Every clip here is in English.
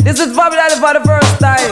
This is Bobby Daddy for the first time.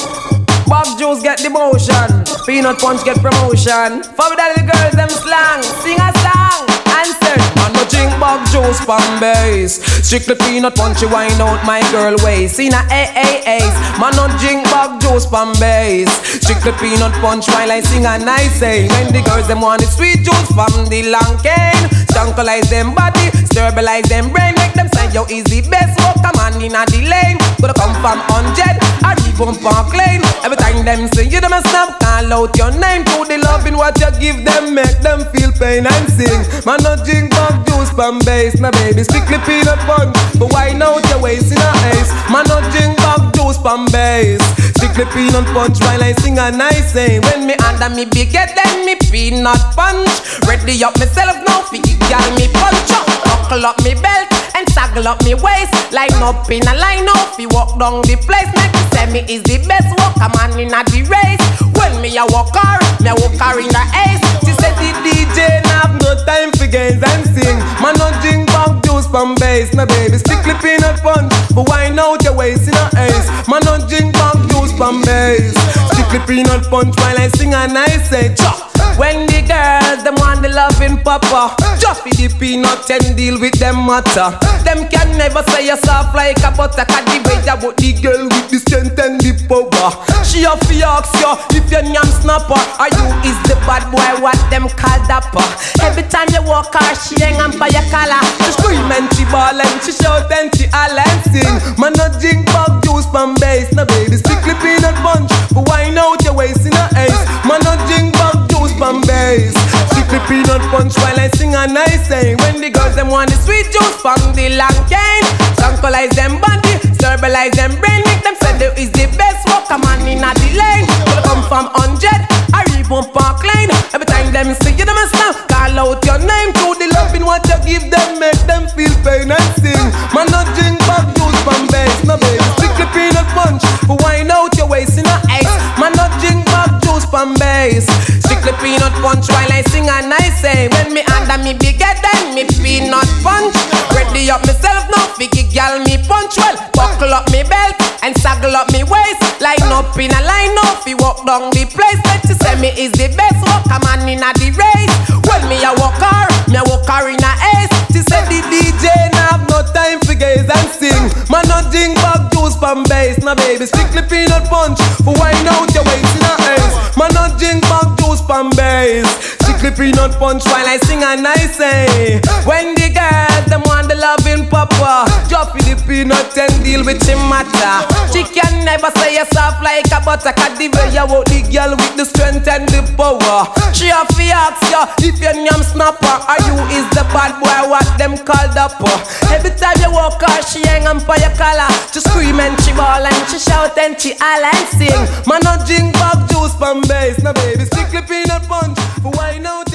Bob Juice get demotion, Peanut Punch get promotion. Bobby Daddy the girls them slang, sing a song. Answer, man no drink Bob Juice from base. Strictly Peanut Punch, you wind out my girl waist. See na AAAs, man no drink Bob Juice from base. Strictly Peanut Punch while I sing a nice say. When the girls them want the sweet juice from the long cane. Strunkalize them body, sterilize them brain. Make them say yo is the best. Walk a man in a the lane. Gonna come from 100 or even Park Lane. Every time them say you them a snap, call out your name. To the loving what you give them, make them feel pain and sing. Man no drink Bob Juice from base, my baby strictly Peanut Punch. But why now you wasting a ace? Man no drink Bob Juice from base, strictly Peanut Punch while I sing a nice say. When me under me big get then me Peanut Punch. Ready up myself now, figgy girl me punch up. Buckle up me belt and saggle up me waist. Line up in a line up, we walk down the place. Make me say me is the best walker man in a the race. When me a walk her, me a walk her in a ace. She said the DJ nah have no time for games and sing. Man no drink Bob Juice from base, my baby strictly Peanut Punch. But why now you wasting a ace? Man no drink Bob Juice from base, strictly Peanut Punch while I sing a nice say. Chop. When the girls them want the loving papa, just for the peanut and deal with them matter. Them can never say you soft like a butter. Cause the way you want the girl with the strength and the power. She have to ask you if you're yam snapper or you is the bad boy what them call dapper. Every time you walk her she hang on by your collar. She scream and she ball and she shout and she all and sing. Man no drink Bob Juice from base, no baby strictly Peanut Punch. But why now you wasting a ace? Man no drink Bob Juice from base, strictly Peanut Punch while I sing a nice say. When the girls them want the sweet juice from the long cane. Tranquilize them body, sterilize them brain. Make them say there is the best walker man in a the lane. Gonna come from 100 or even Park Lane. Every time them see you them a slam, call out your name. To the loving what you give them, make them feel pain and sing. Man no drink Bob Juice from base, no baby strictly Peanut Punch. But why out your wasting a ace? Man no drink Bob Juice from base, strictly Peanut Punch while I sing a nice say. When me under me bigger than me Peanut Punch. Ready up myself now, figgy girl me punch well. Buckle up me belt and saggle up me waist. Line up in a line up, we walk down the place. Let you say me is the best walker man in a the race. When me a walk her, me a walk her in a ace. She said the DJ nah have no time for gaze and sing. Man no drink Bob Juice from base, my baby strictly Peanut Punch. For why now you wasting a ace? Man no drink Bob Juice from base, strictly Peanut Punch while I sing a nice say. When the girls them want the loving papa, drop in the peanut and deal with him matter. She can never say you soft like a butter. Cause the way you walk the girl with the strength and the power. She have to ask you if you're yam snapper or you is the bad boy what them called up. Every time you walk her she hang on for your collar. She scream and she ball and she shout and she all and sing. Man no drink Bob Juice from base, no baby strictly Peanut Punch. But why now